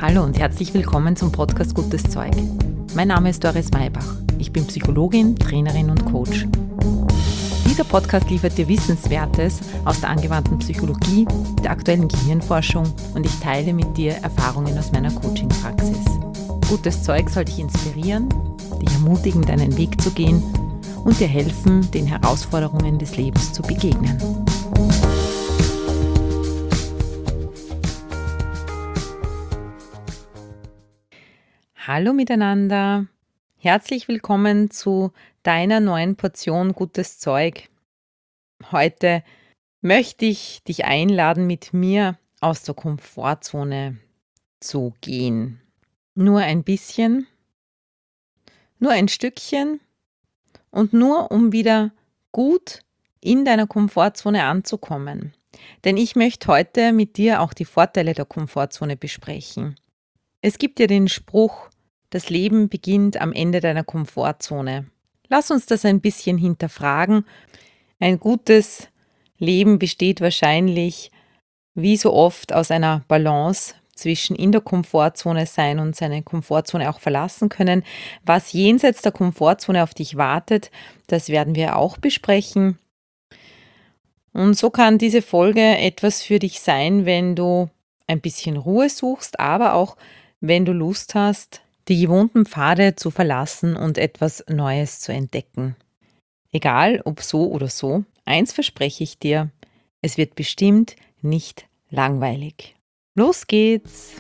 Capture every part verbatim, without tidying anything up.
Hallo und herzlich willkommen zum Podcast Gutes Zeug. Mein Name ist Doris Maybach. Ich bin Psychologin, Trainerin und Coach. Dieser Podcast liefert dir Wissenswertes aus der angewandten Psychologie, der aktuellen Gehirnforschung und ich teile mit dir Erfahrungen aus meiner Coaching-Praxis. Gutes Zeug soll dich inspirieren, dich ermutigen, deinen Weg zu gehen und dir helfen, den Herausforderungen des Lebens zu begegnen. Hallo miteinander, herzlich willkommen zu deiner neuen Portion Gutes Zeug. Heute möchte ich dich einladen, mit mir aus der Komfortzone zu gehen. Nur ein bisschen, nur ein Stückchen und nur um wieder gut in deiner Komfortzone anzukommen. Denn ich möchte heute mit dir auch die Vorteile der Komfortzone besprechen. Es gibt ja den Spruch, das Leben beginnt am Ende deiner Komfortzone. Lass uns das ein bisschen hinterfragen. Ein gutes Leben besteht wahrscheinlich, wie so oft, aus einer Balance zwischen in der Komfortzone sein und seine Komfortzone auch verlassen können. Was jenseits der Komfortzone auf dich wartet, das werden wir auch besprechen. Und so kann diese Folge etwas für dich sein, wenn du ein bisschen Ruhe suchst, aber auch wenn du Lust hast, die gewohnten Pfade zu verlassen und etwas Neues zu entdecken. Egal ob so oder so, eins verspreche ich dir, es wird bestimmt nicht langweilig. Los geht's!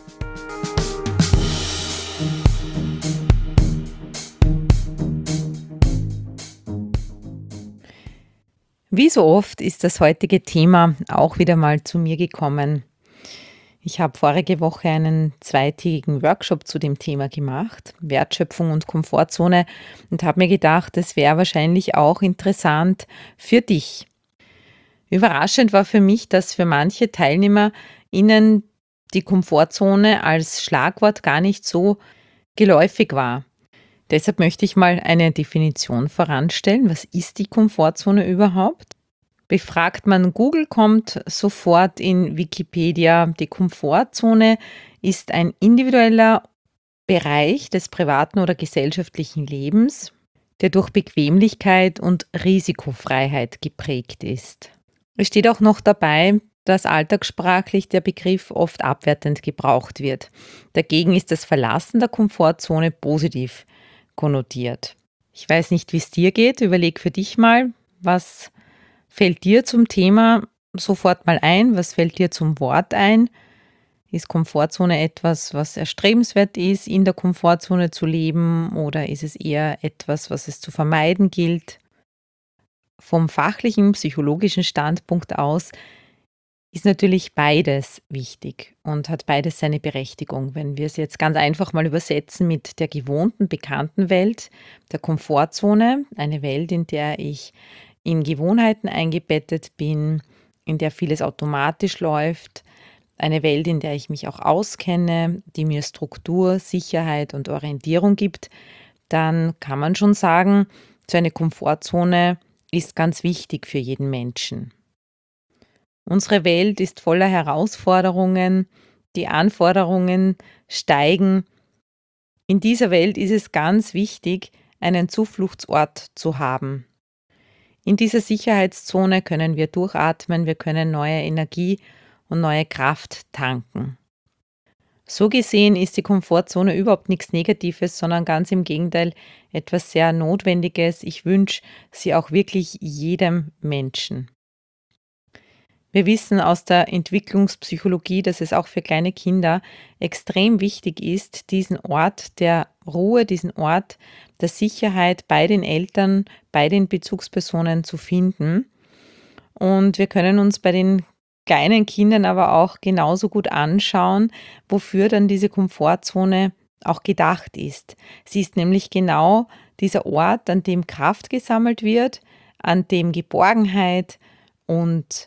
Wie so oft ist das heutige Thema auch wieder mal zu mir gekommen. Ich habe vorige Woche einen zweitägigen Workshop zu dem Thema gemacht, Wertschöpfung und Komfortzone, und habe mir gedacht, das wäre wahrscheinlich auch interessant für dich. Überraschend war für mich, dass für manche TeilnehmerInnen die Komfortzone als Schlagwort gar nicht so geläufig war. Deshalb möchte ich mal eine Definition voranstellen. Was ist die Komfortzone überhaupt? Befragt man Google, kommt sofort in Wikipedia, die Komfortzone ist ein individueller Bereich des privaten oder gesellschaftlichen Lebens, der durch Bequemlichkeit und Risikofreiheit geprägt ist. Es steht auch noch dabei, dass alltagssprachlich der Begriff oft abwertend gebraucht wird. Dagegen ist das Verlassen der Komfortzone positiv konnotiert. Ich weiß nicht, wie es dir geht. Überleg für dich mal, was fällt dir zum Thema sofort mal ein? Was fällt dir zum Wort ein? Ist Komfortzone etwas, was erstrebenswert ist, in der Komfortzone zu leben, oder ist es eher etwas, was es zu vermeiden gilt? Vom fachlichen, psychologischen Standpunkt aus ist natürlich beides wichtig und hat beides seine Berechtigung. Wenn wir es jetzt ganz einfach mal übersetzen mit der gewohnten, bekannten Welt, der Komfortzone, eine Welt, in der ich in Gewohnheiten eingebettet bin, in der vieles automatisch läuft, eine Welt, in der ich mich auch auskenne, die mir Struktur, Sicherheit und Orientierung gibt, dann kann man schon sagen, so eine Komfortzone ist ganz wichtig für jeden Menschen. Unsere Welt ist voller Herausforderungen, die Anforderungen steigen. In dieser Welt ist es ganz wichtig, einen Zufluchtsort zu haben. In dieser Sicherheitszone können wir durchatmen, wir können neue Energie und neue Kraft tanken. So gesehen ist die Komfortzone überhaupt nichts Negatives, sondern ganz im Gegenteil etwas sehr Notwendiges. Ich wünsche sie auch wirklich jedem Menschen. Wir wissen aus der Entwicklungspsychologie, dass es auch für kleine Kinder extrem wichtig ist, diesen Ort der Ruhe, diesen Ort der Sicherheit bei den Eltern, bei den Bezugspersonen zu finden. Und wir können uns bei den kleinen Kindern aber auch genauso gut anschauen, wofür dann diese Komfortzone auch gedacht ist. Sie ist nämlich genau dieser Ort, an dem Kraft gesammelt wird, an dem Geborgenheit und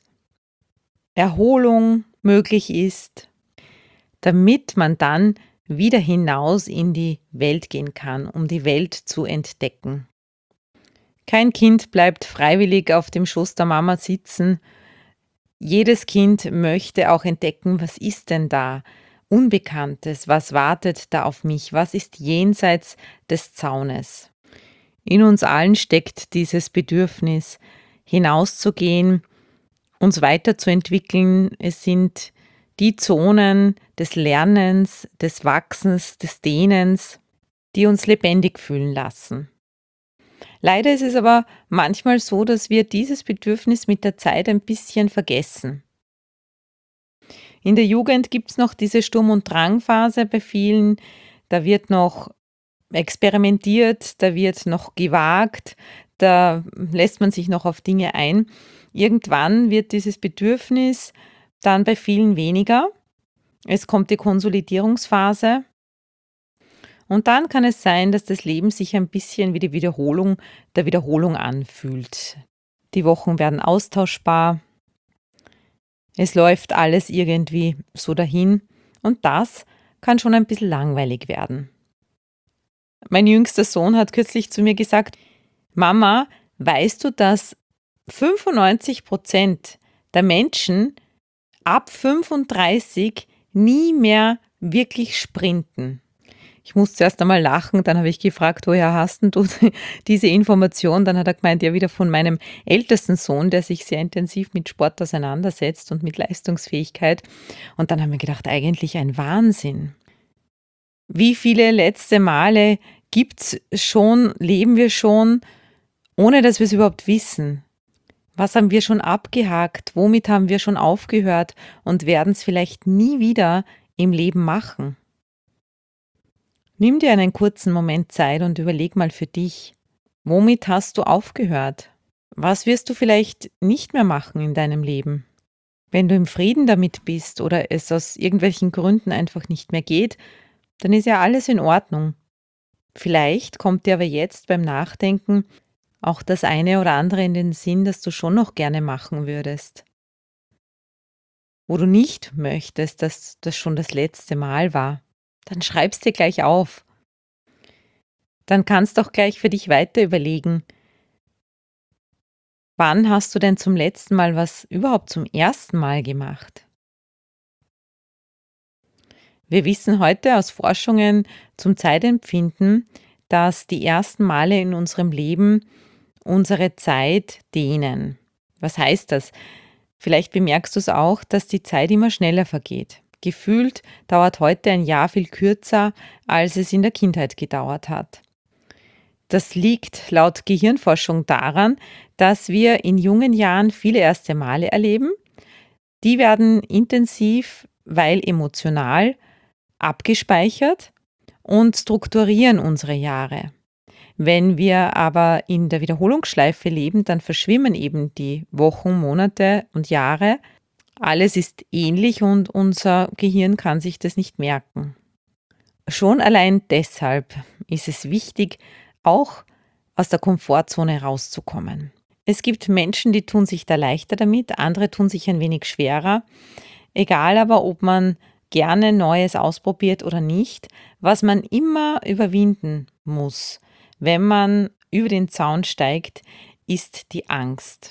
Erholung möglich ist, damit man dann wieder hinaus in die Welt gehen kann, um die Welt zu entdecken. Kein Kind bleibt freiwillig auf dem Schoß der Mama sitzen. Jedes Kind möchte auch entdecken, was ist denn da? Unbekanntes, was wartet da auf mich, was ist jenseits des Zaunes. In uns allen steckt dieses Bedürfnis, hinauszugehen, uns weiterzuentwickeln. Es sind die Zonen des Lernens, des Wachsens, des Dehnens, die uns lebendig fühlen lassen. Leider ist es aber manchmal so, dass wir dieses Bedürfnis mit der Zeit ein bisschen vergessen. In der Jugend gibt es noch diese Sturm- und Drangphase bei vielen. Da wird noch experimentiert, da wird noch gewagt, da lässt man sich noch auf Dinge ein. Irgendwann wird dieses Bedürfnis dann bei vielen weniger. Es kommt die Konsolidierungsphase. Und dann kann es sein, dass das Leben sich ein bisschen wie die Wiederholung der Wiederholung anfühlt. Die Wochen werden austauschbar. Es läuft alles irgendwie so dahin. Und das kann schon ein bisschen langweilig werden. Mein jüngster Sohn hat kürzlich zu mir gesagt: Mama, weißt du, dass fünfundneunzig Prozent der Menschen ab fünfunddreißig nie mehr wirklich sprinten? Ich musste erst einmal lachen, dann habe ich gefragt, woher hast denn du diese Information? Dann hat er gemeint, ja, wieder von meinem ältesten Sohn, der sich sehr intensiv mit Sport auseinandersetzt und mit Leistungsfähigkeit. Und dann haben wir gedacht, eigentlich ein Wahnsinn. Wie viele letzte Male gibt's schon, leben wir schon, ohne dass wir es überhaupt wissen? Was haben wir schon abgehakt? Womit haben wir schon aufgehört und werden es vielleicht nie wieder im Leben machen? Nimm dir einen kurzen Moment Zeit und überleg mal für dich, womit hast du aufgehört? Was wirst du vielleicht nicht mehr machen in deinem Leben? Wenn du im Frieden damit bist oder es aus irgendwelchen Gründen einfach nicht mehr geht, dann ist ja alles in Ordnung. Vielleicht kommt dir aber jetzt beim Nachdenken auch das eine oder andere in den Sinn, das du schon noch gerne machen würdest. Wo du nicht möchtest, dass das schon das letzte Mal war, dann schreib's dir gleich auf. Dann kannst du auch gleich für dich weiter überlegen, wann hast du denn zum letzten Mal was überhaupt zum ersten Mal gemacht? Wir wissen heute aus Forschungen zum Zeitempfinden, dass die ersten Male in unserem Leben unsere Zeit dehnen. Was heißt das? Vielleicht bemerkst du es auch, dass die Zeit immer schneller vergeht. Gefühlt dauert heute ein Jahr viel kürzer, als es in der Kindheit gedauert hat. Das liegt laut Gehirnforschung daran, dass wir in jungen Jahren viele erste Male erleben. Die werden intensiv, weil emotional, abgespeichert und strukturieren unsere Jahre. Wenn wir aber in der Wiederholungsschleife leben, dann verschwimmen eben die Wochen, Monate und Jahre. Alles ist ähnlich und unser Gehirn kann sich das nicht merken. Schon allein deshalb ist es wichtig, auch aus der Komfortzone rauszukommen. Es gibt Menschen, die tun sich da leichter damit, andere tun sich ein wenig schwerer. Egal aber, ob man gerne Neues ausprobiert oder nicht, was man immer überwinden muss, wenn man über den Zaun steigt, ist die Angst.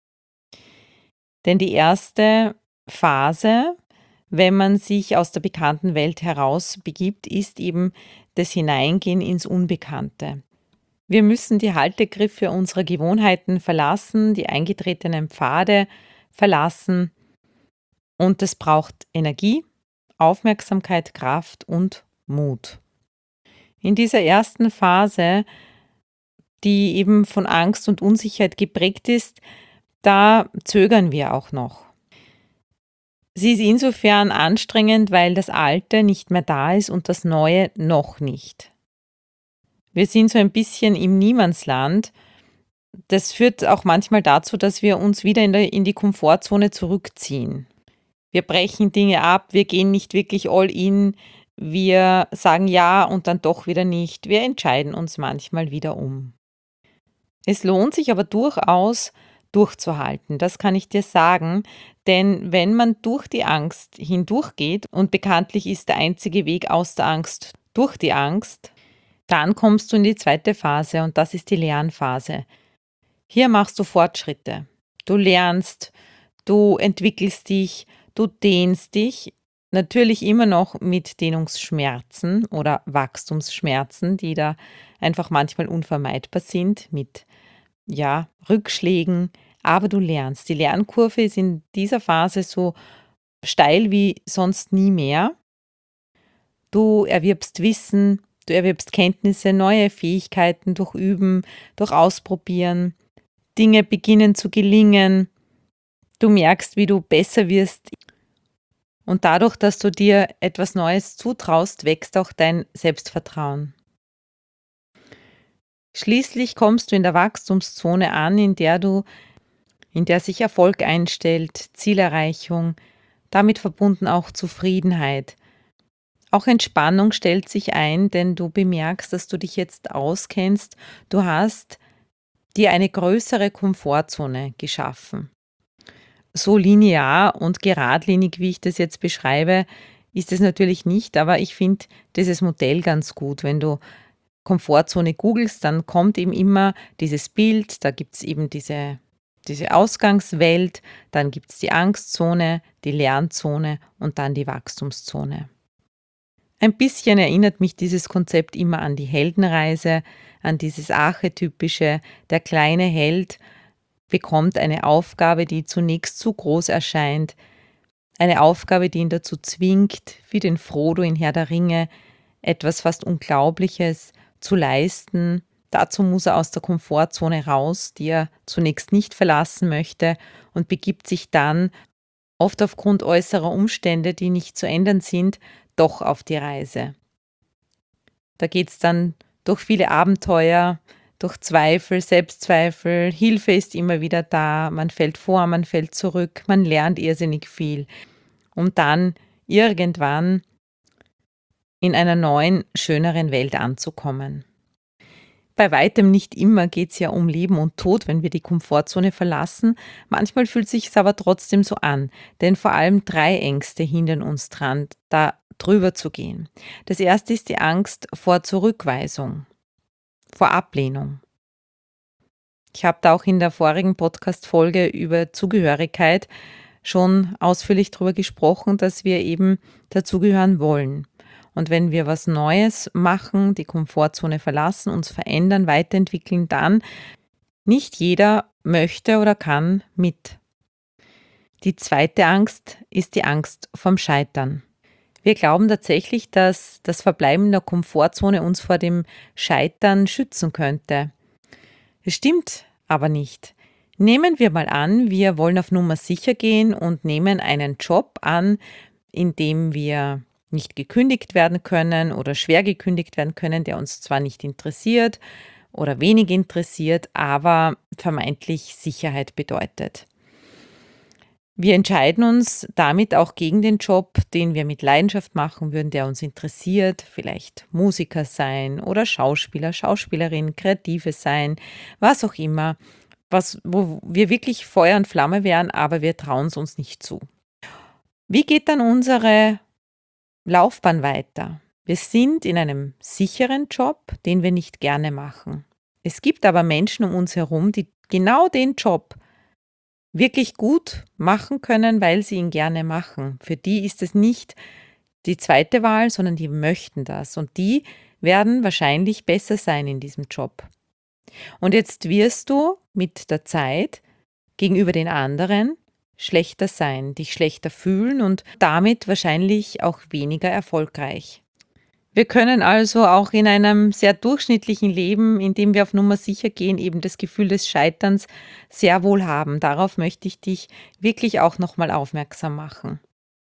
Denn die erste Phase, wenn man sich aus der bekannten Welt herausbegibt, ist eben das Hineingehen ins Unbekannte. Wir müssen die Haltegriffe unserer Gewohnheiten verlassen, die eingetretenen Pfade verlassen und das braucht Energie, Aufmerksamkeit, Kraft und Mut. In dieser ersten Phase, die eben von Angst und Unsicherheit geprägt ist, da zögern wir auch noch. Sie ist insofern anstrengend, weil das Alte nicht mehr da ist und das Neue noch nicht. Wir sind so ein bisschen im Niemandsland. Das führt auch manchmal dazu, dass wir uns wieder in, der, in die Komfortzone zurückziehen. Wir brechen Dinge ab, wir gehen nicht wirklich all in, wir sagen ja und dann doch wieder nicht. Wir entscheiden uns manchmal wieder um. Es lohnt sich aber durchaus, durchzuhalten, das kann ich dir sagen, denn wenn man durch die Angst hindurchgeht und bekanntlich ist der einzige Weg aus der Angst durch die Angst, dann kommst du in die zweite Phase und das ist die Lernphase. Hier machst du Fortschritte. Du lernst, du entwickelst dich, du dehnst dich Natürlich immer noch mit Dehnungsschmerzen oder Wachstumsschmerzen, die da einfach manchmal unvermeidbar sind, mit, ja, Rückschlägen, aber du lernst. Die Lernkurve ist in dieser Phase so steil wie sonst nie mehr. Du erwirbst Wissen, du erwirbst Kenntnisse, neue Fähigkeiten durch Üben, durch Ausprobieren. Dinge beginnen zu gelingen. Du merkst, wie du besser wirst. Und dadurch, dass du dir etwas Neues zutraust, wächst auch dein Selbstvertrauen. Schließlich kommst du in der Wachstumszone an, in der du in der sich Erfolg einstellt, Zielerreichung, damit verbunden auch Zufriedenheit. Auch Entspannung stellt sich ein, denn du bemerkst, dass du dich jetzt auskennst. Du hast dir eine größere Komfortzone geschaffen. So linear und geradlinig, wie ich das jetzt beschreibe, ist es natürlich nicht, aber ich finde dieses Modell ganz gut. Wenn du Komfortzone googelst, dann kommt eben immer dieses Bild, da gibt es eben diese, diese Ausgangswelt, dann gibt es die Angstzone, die Lernzone und dann die Wachstumszone. Ein bisschen erinnert mich dieses Konzept immer an die Heldenreise, an dieses Archetypische, der kleine Held bekommt eine Aufgabe, die zunächst zu groß erscheint, eine Aufgabe, die ihn dazu zwingt, wie den Frodo in Herr der Ringe, etwas fast Unglaubliches zu leisten. Dazu muss er aus der Komfortzone raus, die er zunächst nicht verlassen möchte, und begibt sich dann, oft aufgrund äußerer Umstände, die nicht zu ändern sind, doch auf die Reise. Da geht es dann durch viele Abenteuer, durch Zweifel, Selbstzweifel, Hilfe ist immer wieder da, man fällt vor, man fällt zurück, man lernt irrsinnig viel, um dann irgendwann in einer neuen, schöneren Welt anzukommen. Bei weitem nicht immer geht es ja um Leben und Tod, wenn wir die Komfortzone verlassen. Manchmal fühlt sich es aber trotzdem so an, denn vor allem drei Ängste hindern uns dran, da drüber zu gehen. Das erste ist die Angst vor Zurückweisung, vor Ablehnung. Ich habe da auch in der vorigen Podcast-Folge über Zugehörigkeit schon ausführlich darüber gesprochen, dass wir eben dazugehören wollen. Und wenn wir was Neues machen, die Komfortzone verlassen, uns verändern, weiterentwickeln, dann nicht jeder möchte oder kann mit. Die zweite Angst ist die Angst vom Scheitern. Wir glauben tatsächlich, dass das Verbleiben in der Komfortzone uns vor dem Scheitern schützen könnte. Es stimmt aber nicht. Nehmen wir mal an, wir wollen auf Nummer sicher gehen und nehmen einen Job an, in dem wir nicht gekündigt werden können oder schwer gekündigt werden können, der uns zwar nicht interessiert oder wenig interessiert, aber vermeintlich Sicherheit bedeutet. Wir entscheiden uns damit auch gegen den Job, den wir mit Leidenschaft machen würden, der uns interessiert, vielleicht Musiker sein oder Schauspieler, Schauspielerin, Kreative sein, was auch immer, was, wo wir wirklich Feuer und Flamme wären, aber wir trauen es uns nicht zu. Wie geht dann unsere Laufbahn weiter? Wir sind in einem sicheren Job, den wir nicht gerne machen. Es gibt aber Menschen um uns herum, die genau den Job wirklich gut machen können, weil sie ihn gerne machen. Für die ist es nicht die zweite Wahl, sondern die möchten das. Und die werden wahrscheinlich besser sein in diesem Job. Und jetzt wirst du mit der Zeit gegenüber den anderen schlechter sein, dich schlechter fühlen und damit wahrscheinlich auch weniger erfolgreich. Wir können also auch in einem sehr durchschnittlichen Leben, in dem wir auf Nummer sicher gehen, eben das Gefühl des Scheiterns sehr wohl haben. Darauf möchte ich dich wirklich auch nochmal aufmerksam machen.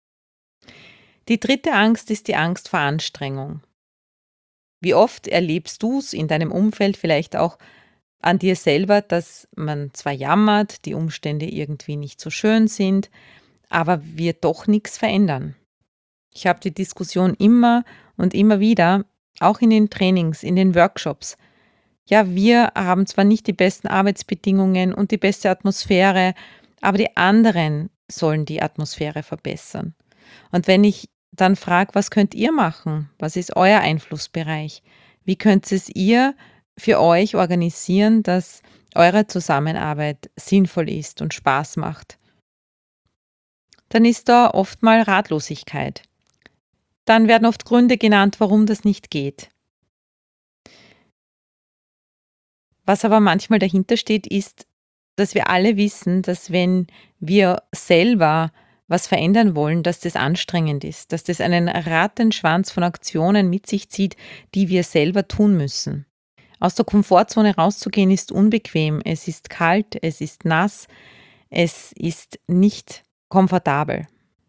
Die dritte Angst ist die Angst vor Anstrengung. Wie oft erlebst du es in deinem Umfeld, vielleicht auch an dir selber, dass man zwar jammert, die Umstände irgendwie nicht so schön sind, aber wir doch nichts verändern? Ich habe die Diskussion immer und immer wieder, auch in den Trainings, in den Workshops. Ja, wir haben zwar nicht die besten Arbeitsbedingungen und die beste Atmosphäre, aber die anderen sollen die Atmosphäre verbessern. Und wenn ich dann frage, was könnt ihr machen? Was ist euer Einflussbereich? Wie könnt es ihr für euch organisieren, dass eure Zusammenarbeit sinnvoll ist und Spaß macht? Dann ist da oft mal Ratlosigkeit. dann werden oft Gründe genannt, warum das nicht geht. Was aber manchmal dahinter steht, ist, dass wir alle wissen, dass wenn wir selber was verändern wollen, dass das anstrengend ist, dass das einen Rattenschwanz von Aktionen mit sich zieht, die wir selber tun müssen. Aus der Komfortzone rauszugehen ist unbequem, es ist kalt, es ist nass, es ist nicht komfortabel.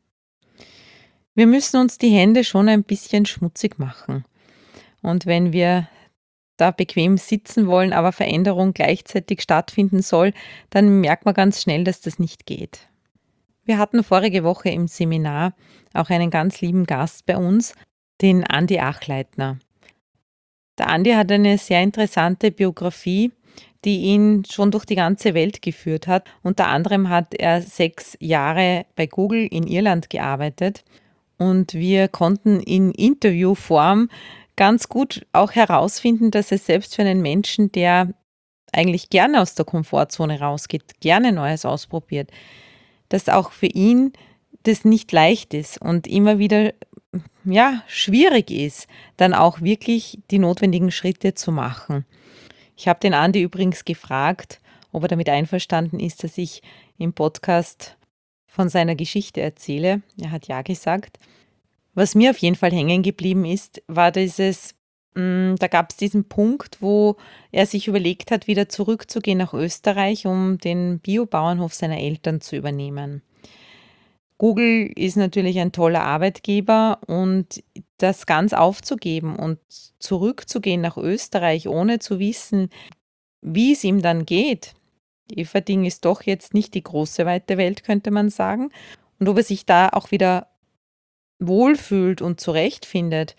Wir müssen uns die Hände schon ein bisschen schmutzig machen. Und wenn wir da bequem sitzen wollen, aber Veränderung gleichzeitig stattfinden soll, dann merkt man ganz schnell, dass das nicht geht. Wir hatten vorige Woche im Seminar auch einen ganz lieben Gast bei uns, den Andi Achleitner. Der Andi hat eine sehr interessante Biografie, die ihn schon durch die ganze Welt geführt hat. Unter anderem hat er sechs Jahre bei Google in Irland gearbeitet und wir konnten in Interviewform ganz gut auch herausfinden, dass es selbst für einen Menschen, der eigentlich gerne aus der Komfortzone rausgeht, gerne Neues ausprobiert, dass auch für ihn das nicht leicht ist und immer wieder ja, schwierig ist, dann auch wirklich die notwendigen Schritte zu machen. Ich habe den Andi übrigens gefragt, ob er damit einverstanden ist, dass ich im Podcast von seiner Geschichte erzähle. Er hat ja gesagt. Was mir auf jeden Fall hängen geblieben ist, war dieses, hm, da gab es diesen Punkt, wo er sich überlegt hat, wieder zurückzugehen nach Österreich, um den Biobauernhof seiner Eltern zu übernehmen. Google ist natürlich ein toller Arbeitgeber und das ganz aufzugeben und zurückzugehen nach Österreich, ohne zu wissen, wie es ihm dann geht. Everding ist doch jetzt nicht die große weite Welt, könnte man sagen. Und ob er sich da auch wieder wohlfühlt und zurechtfindet,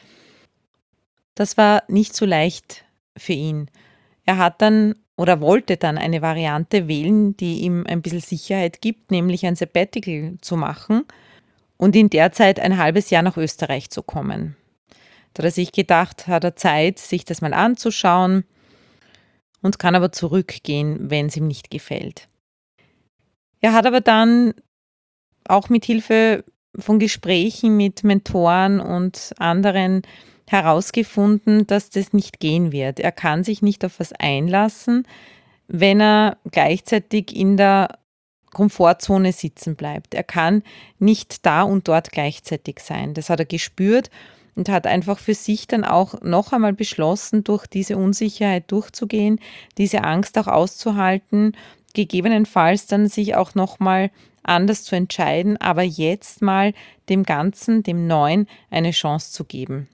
das war nicht so leicht für ihn. Er hat dann oder wollte dann eine Variante wählen, die ihm ein bisschen Sicherheit gibt, nämlich ein Sabbatical zu machen und in der Zeit ein halbes Jahr nach Österreich zu kommen. Da hat er sich gedacht, hat er Zeit, sich das mal anzuschauen und kann aber zurückgehen, wenn es ihm nicht gefällt. Er hat aber dann auch mit Hilfe von Gesprächen mit Mentoren und anderen herausgefunden, dass das nicht gehen wird. Er kann sich nicht auf was einlassen, wenn er gleichzeitig in der Komfortzone sitzen bleibt. Er kann nicht da und dort gleichzeitig sein. Das hat er gespürt und hat einfach für sich dann auch noch einmal beschlossen, durch diese Unsicherheit durchzugehen, diese Angst auch auszuhalten, gegebenenfalls dann sich auch noch mal anders zu entscheiden, aber jetzt mal dem Ganzen, dem Neuen, eine Chance zu geben.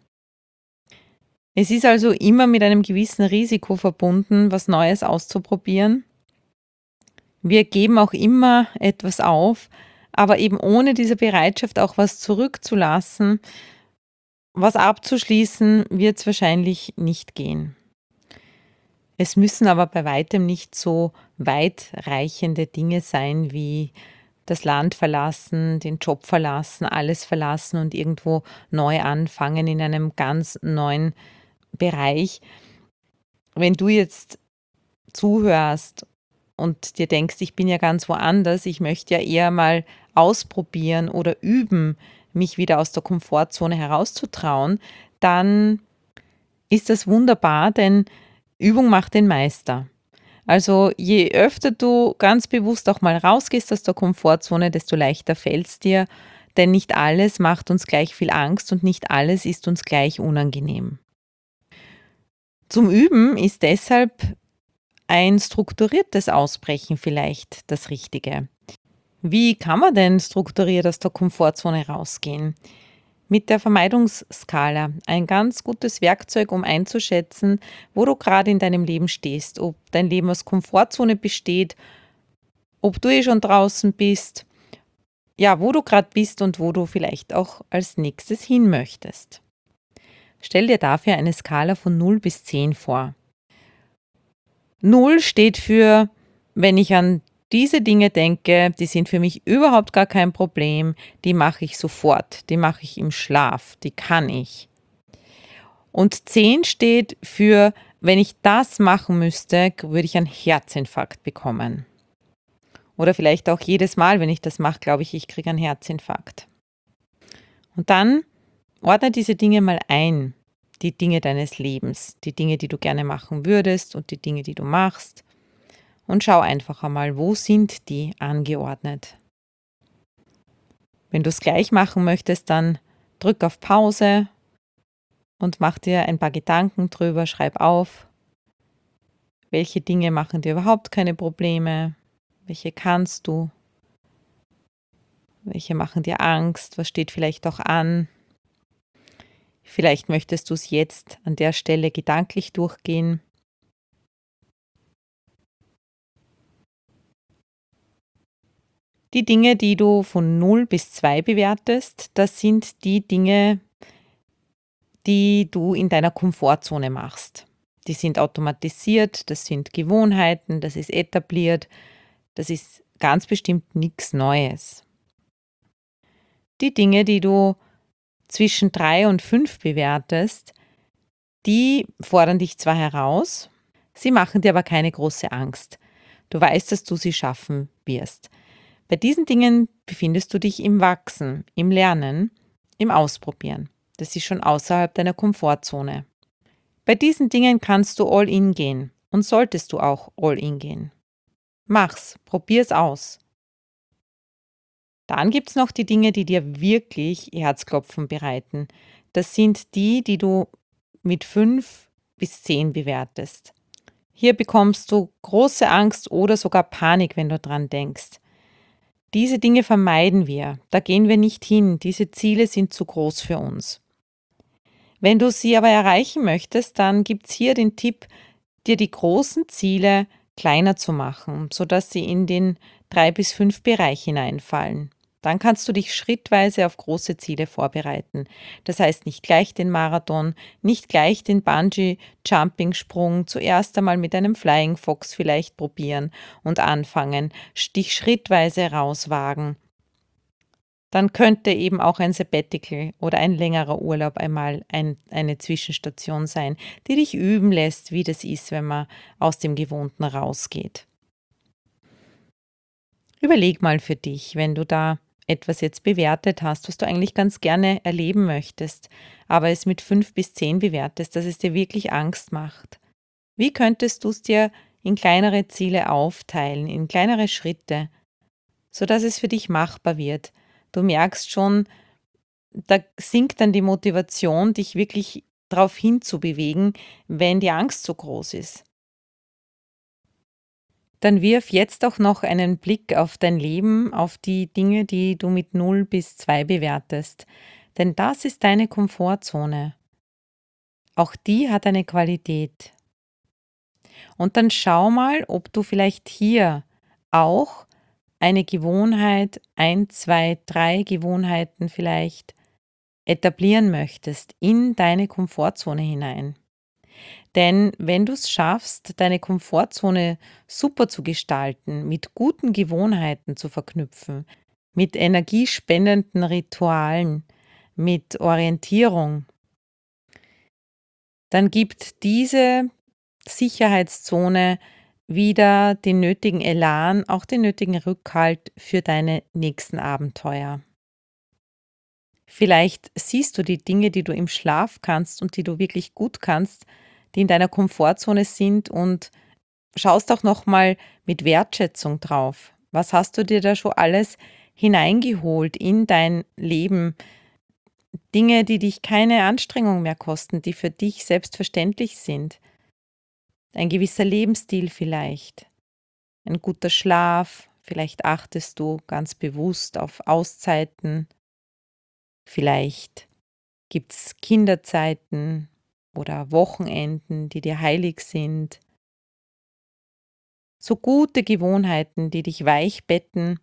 Es ist also immer mit einem gewissen Risiko verbunden, was Neues auszuprobieren. Wir geben auch immer etwas auf, aber eben ohne diese Bereitschaft auch was zurückzulassen, was abzuschließen, wird es wahrscheinlich nicht gehen. Es müssen aber bei weitem nicht so weitreichende Dinge sein wie das Land verlassen, den Job verlassen, alles verlassen und irgendwo neu anfangen in einem ganz neuen Bereich. Wenn du jetzt zuhörst und dir denkst, ich bin ja ganz woanders, ich möchte ja eher mal ausprobieren oder üben, mich wieder aus der Komfortzone herauszutrauen, dann ist das wunderbar, denn Übung macht den Meister. Also je öfter du ganz bewusst auch mal rausgehst aus der Komfortzone, desto leichter fällt es dir, denn nicht alles macht uns gleich viel Angst und nicht alles ist uns gleich unangenehm. Zum Üben ist deshalb ein strukturiertes Ausbrechen vielleicht das Richtige. Wie kann man denn strukturiert aus der Komfortzone rausgehen? Mit der Vermeidungsskala, ein ganz gutes Werkzeug, um einzuschätzen, wo du gerade in deinem Leben stehst, ob dein Leben aus Komfortzone besteht, ob du eh schon draußen bist, ja, wo du gerade bist und wo du vielleicht auch als nächstes hin möchtest. Stell dir dafür eine Skala von null bis zehn vor. null steht für, wenn ich an diese Dinge denke, die sind für mich überhaupt gar kein Problem, die mache ich sofort, die mache ich im Schlaf, die kann ich. Und zehn steht für, wenn ich das machen müsste, würde ich einen Herzinfarkt bekommen. Oder vielleicht auch jedes Mal, wenn ich das mache, glaube ich, ich kriege einen Herzinfarkt. Und dann Ordne diese Dinge mal ein, die Dinge deines Lebens, die Dinge, die du gerne machen würdest und die Dinge, die du machst. Und schau einfach einmal, wo sind die angeordnet. Wenn du es gleich machen möchtest, dann drück auf Pause und mach dir ein paar Gedanken drüber, schreib auf, welche Dinge machen dir überhaupt keine Probleme, welche kannst du, welche machen dir Angst, was steht vielleicht auch an. Vielleicht möchtest du es jetzt an der Stelle gedanklich durchgehen. Die Dinge, die du von null bis zwei bewertest, das sind die Dinge, die du in deiner Komfortzone machst. Die sind automatisiert, das sind Gewohnheiten, das ist etabliert, das ist ganz bestimmt nichts Neues. Die Dinge, die du zwischen drei und fünf bewertest, die fordern dich zwar heraus, sie machen dir aber keine große Angst. Du weißt, dass du sie schaffen wirst. Bei diesen Dingen befindest du dich im Wachsen, im Lernen, im Ausprobieren. Das ist schon außerhalb deiner Komfortzone. Bei diesen Dingen kannst du all in gehen und solltest du auch all in gehen. Mach's, probier's aus. Dann gibt's noch die Dinge, die dir wirklich Herzklopfen bereiten. Das sind die, die du mit fünf bis zehn bewertest. Hier bekommst du große Angst oder sogar Panik, wenn du dran denkst. Diese Dinge vermeiden wir, da gehen wir nicht hin, diese Ziele sind zu groß für uns. Wenn du sie aber erreichen möchtest, dann gibt's hier den Tipp, dir die großen Ziele kleiner zu machen, sodass sie in den drei bis fünf Bereich hineinfallen. Dann kannst du dich schrittweise auf große Ziele vorbereiten. Das heißt nicht gleich den Marathon, nicht gleich den Bungee-Jumping-Sprung, zuerst einmal mit einem Flying Fox vielleicht probieren und anfangen, dich schrittweise rauswagen. Dann könnte eben auch ein Sabbatical oder ein längerer Urlaub einmal ein, eine Zwischenstation sein, die dich üben lässt, wie das ist, wenn man aus dem Gewohnten rausgeht. Überleg mal für dich, wenn du da etwas jetzt bewertet hast, was du eigentlich ganz gerne erleben möchtest, aber es mit fünf bis zehn bewertest, dass es dir wirklich Angst macht. Wie könntest du es dir in kleinere Ziele aufteilen, in kleinere Schritte, sodass es für dich machbar wird? Du merkst schon, da sinkt dann die Motivation, dich wirklich darauf hinzubewegen, wenn die Angst so groß ist. Dann wirf jetzt auch noch einen Blick auf dein Leben, auf die Dinge, die du mit null bis zwei bewertest. Denn das ist deine Komfortzone. Auch die hat eine Qualität. Und dann schau mal, ob du vielleicht hier auch eine Gewohnheit, ein, zwei, drei Gewohnheiten vielleicht etablieren möchtest in deine Komfortzone hinein. Denn wenn du es schaffst, deine Komfortzone super zu gestalten, mit guten Gewohnheiten zu verknüpfen, mit energiespendenden Ritualen, mit Orientierung, dann gibt diese Sicherheitszone wieder den nötigen Elan, auch den nötigen Rückhalt für deine nächsten Abenteuer. Vielleicht siehst du die Dinge, die du im Schlaf kannst und die du wirklich gut kannst, die in deiner Komfortzone sind, und schaust auch noch mal mit Wertschätzung drauf. Was hast du dir da schon alles hineingeholt in dein Leben? Dinge, die dich keine Anstrengung mehr kosten, die für dich selbstverständlich sind. Ein gewisser Lebensstil vielleicht, ein guter Schlaf, vielleicht achtest du ganz bewusst auf Auszeiten, vielleicht gibt es Kinderzeiten oder Wochenenden, die dir heilig sind. So gute Gewohnheiten, die dich weich betten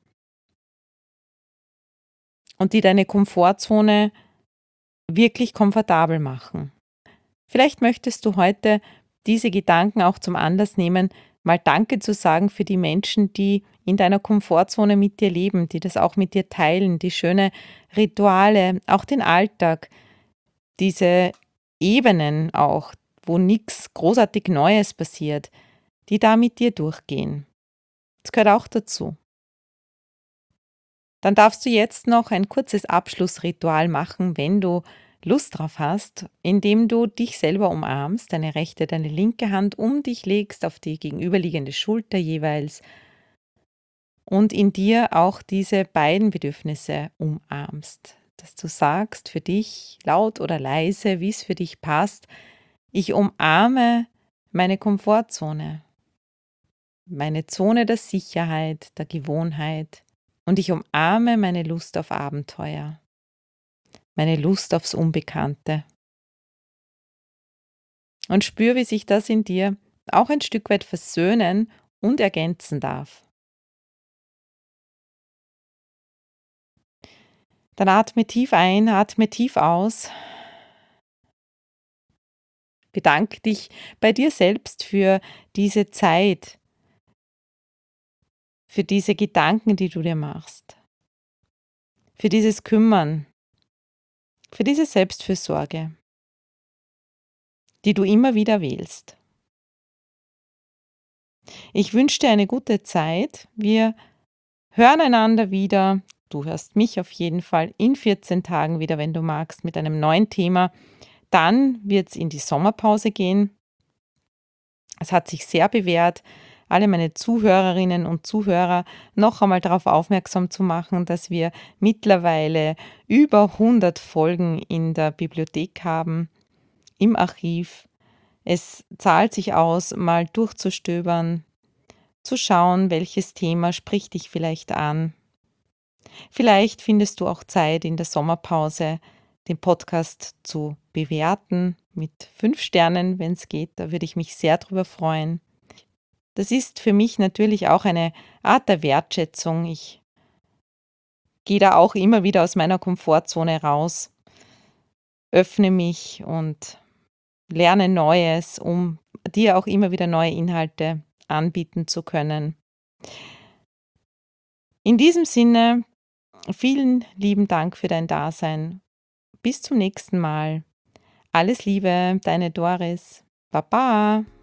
und die deine Komfortzone wirklich komfortabel machen. Vielleicht möchtest du heute diese Gedanken auch zum Anlass nehmen, mal Danke zu sagen für die Menschen, die in deiner Komfortzone mit dir leben, die das auch mit dir teilen, die schöne Rituale, auch den Alltag, diese Ebenen auch, wo nichts großartig Neues passiert, die da mit dir durchgehen. Das gehört auch dazu. Dann darfst du jetzt noch ein kurzes Abschlussritual machen, wenn du Lust drauf hast, indem du dich selber umarmst, deine rechte, deine linke Hand um dich legst, auf die gegenüberliegende Schulter jeweils und in dir auch diese beiden Bedürfnisse umarmst. Dass du sagst für dich laut oder leise, wie es für dich passt: „Ich umarme meine Komfortzone, meine Zone der Sicherheit, der Gewohnheit und ich umarme meine Lust auf Abenteuer, meine Lust aufs Unbekannte.“ Und spür, wie sich das in dir auch ein Stück weit versöhnen und ergänzen darf. Dann atme tief ein, atme tief aus. Bedanke dich bei dir selbst für diese Zeit, für diese Gedanken, die du dir machst, für dieses Kümmern, für diese Selbstfürsorge, die du immer wieder wählst. Ich wünsche dir eine gute Zeit. Wir hören einander wieder. Du hörst mich auf jeden Fall in vierzehn Tagen wieder, wenn du magst, mit einem neuen Thema. Dann wird es in die Sommerpause gehen. Es hat sich sehr bewährt, alle meine Zuhörerinnen und Zuhörer noch einmal darauf aufmerksam zu machen, dass wir mittlerweile über hundert Folgen in der Bibliothek haben, im Archiv. Es zahlt sich aus, mal durchzustöbern, zu schauen, welches Thema spricht dich vielleicht an. Vielleicht findest du auch Zeit in der Sommerpause, den Podcast zu bewerten mit fünf Sternen, wenn es geht. Da würde ich mich sehr drüber freuen. Das ist für mich natürlich auch eine Art der Wertschätzung. Ich gehe da auch immer wieder aus meiner Komfortzone raus, öffne mich und lerne Neues, um dir auch immer wieder neue Inhalte anbieten zu können. In diesem Sinne, vielen lieben Dank für dein Dasein. Bis zum nächsten Mal. Alles Liebe, deine Doris. Baba.